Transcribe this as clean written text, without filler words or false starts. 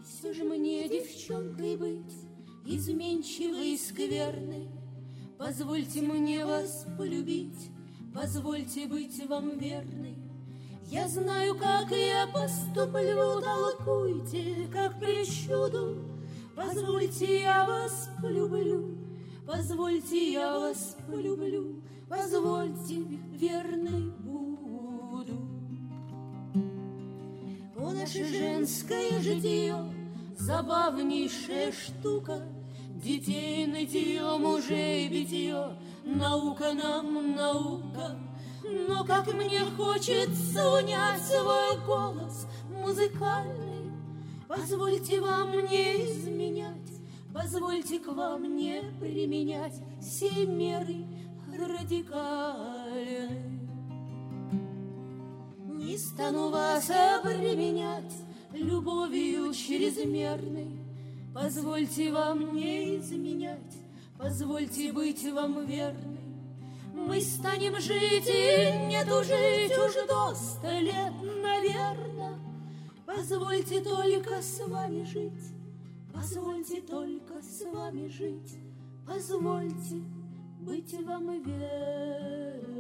Все же мне девчонкой быть, изменчивой и скверной. Позвольте мне вас полюбить, позвольте быть вам верной. Я знаю, как я поступлю, толкуйте, как причуду. Позвольте, я вас полюблю, позвольте, я вас полюблю, позвольте, верной буду. О, наше женское житье, забавнейшая штука, детей нытье, мужей битье, наука нам наука. Но как мне хочется унять свой голос музыкальный, позвольте вам не изменять, позвольте к вам не применять все меры радикальные. Не стану вас обременять любовью чрезмерной, позвольте вам не изменять, позвольте быть вам верной. Мы станем жить и не тужить уж до 100 лет, наверно. Позвольте только с вами жить, позвольте только с вами жить, позвольте быть вам верной.